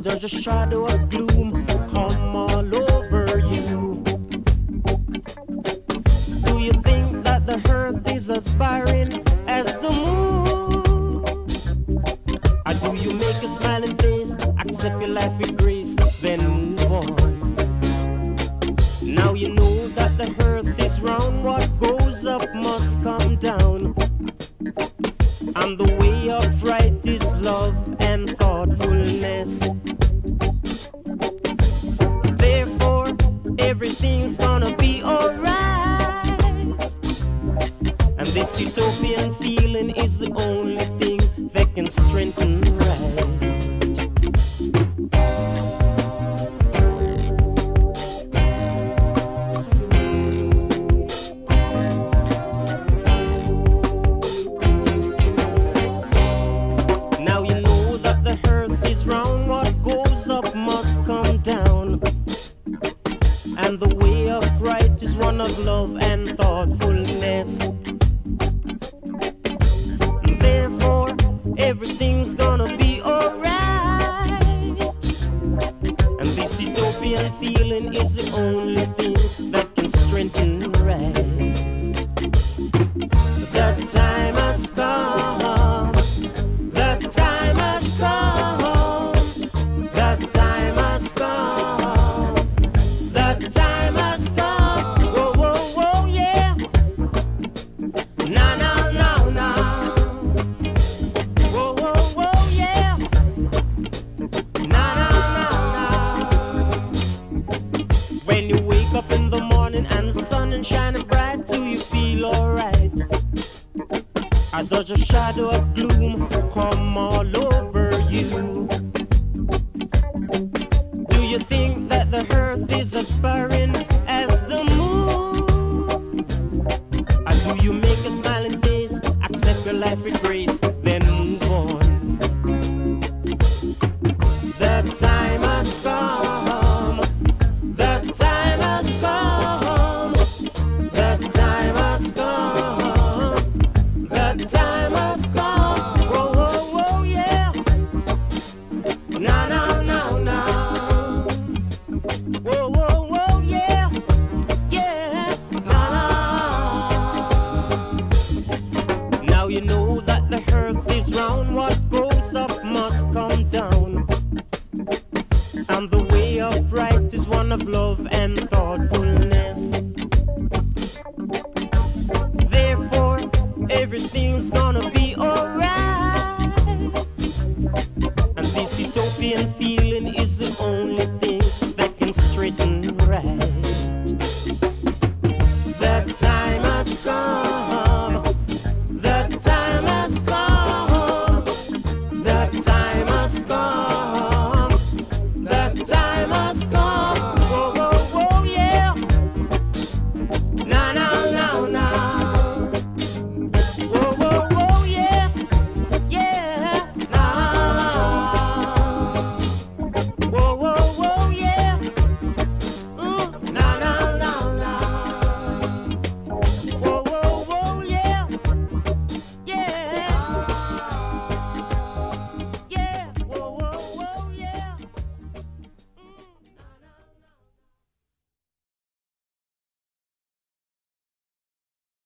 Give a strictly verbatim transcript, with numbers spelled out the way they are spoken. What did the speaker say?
does a shadow of gloom come all over you? Do you think that the earth is as barren as the moon? Or do you make a smiling face, accept your life with grace, then move on? Now you know that the earth is round, what goes up must come down. And the way of right is love and thoughtfulness. Therefore, everything's gonna be alright. And this utopian feeling is the only thing that can strengthen right. Round, what goes up must come down. And the way of right is one of love and thoughtfulness. Therefore, everything's gonna be alright. And this utopian feeling is the only thing that can strengthen right. The time has come. The time has come. The time has come. The time has come. Whoa, whoa, whoa, yeah. Na, na, na, na. Whoa, whoa, whoa, yeah. Na, na, na, na. When you wake up in the morning and the sun is shining bright, do you feel alright? Or does a shadow of gloom come all over you? Do you think that the earth is as barren as the moon? Or do you make a smiling face, accept your life with grace, then move on? The time has come. The time has come. The time has come. The time has come. Whoa, whoa, whoa, yeah. Na, na, na, na. Whoa, whoa, whoa, yeah, yeah, nah. Now you know that the earth is round, what goes up must come down. And the way of right is one of love and thoughtfulness.